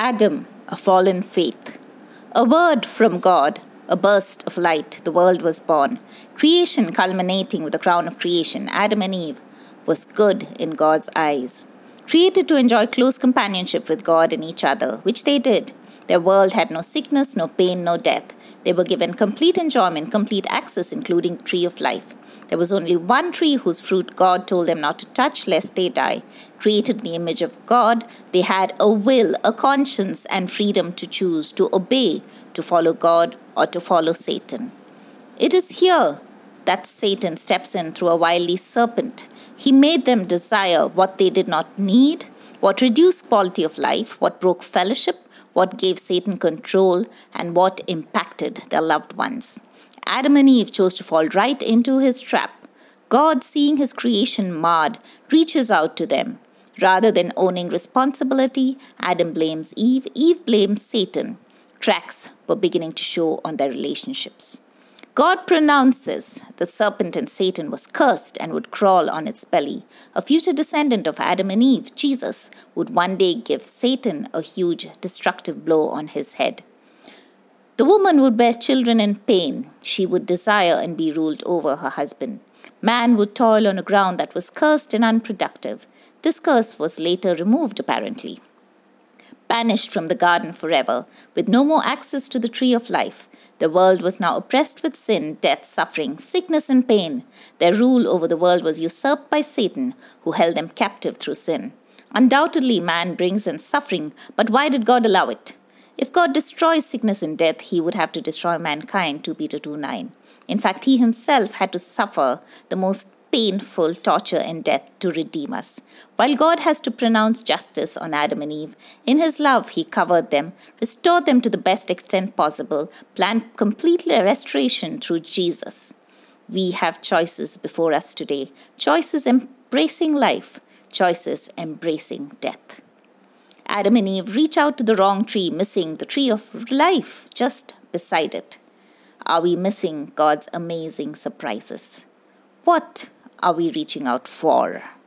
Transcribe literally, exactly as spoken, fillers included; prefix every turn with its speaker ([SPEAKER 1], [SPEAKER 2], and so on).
[SPEAKER 1] Adam, a fallen faith. A word from God, a burst of light, the world was born. Creation culminating with the crown of creation, Adam and Eve, was good in God's eyes. Created to enjoy close companionship with God and each other, which they did. Their world had no sickness, no pain, no death. They were given complete enjoyment, complete access, including the tree of life. There was only one tree whose fruit God told them not to touch lest they die. Created in the image of God, they had a will, a conscience, and freedom to choose, to obey, to follow God or to follow Satan. It is here that Satan steps in through a wily serpent. He made them desire what they did not need, what reduced quality of life, what broke fellowship, what gave Satan control, and what impacted their loved ones. Adam and Eve chose to fall right into his trap. God, seeing his creation marred, reaches out to them. Rather than owning responsibility, Adam blames Eve, Eve blames Satan. Cracks were beginning to show on their relationships. God pronounces the serpent and Satan was cursed and would crawl on its belly. A future descendant of Adam and Eve, Jesus, would one day give Satan a huge destructive blow on his head. The woman would bear children in pain. She would desire and be ruled over her husband. Man would toil on a ground that was cursed and unproductive. This curse was later removed, apparently. Banished from the garden forever, with no more access to the tree of life, the world was now oppressed with sin, death, suffering, sickness, and pain. Their rule over the world was usurped by Satan, who held them captive through sin. Undoubtedly, man brings in suffering, but why did God allow it? If God destroys sickness and death, he would have to destroy mankind, Second Peter two nine. In fact, he himself had to suffer the most painful torture and death to redeem us. While God has to pronounce justice on Adam and Eve, in his love he covered them, restored them to the best extent possible, planned complete restoration through Jesus. We have choices before us today, choices embracing life, choices embracing death. Adam and Eve reach out to the wrong tree, missing the tree of life just beside it. Are we missing God's amazing surprises? What are we reaching out for?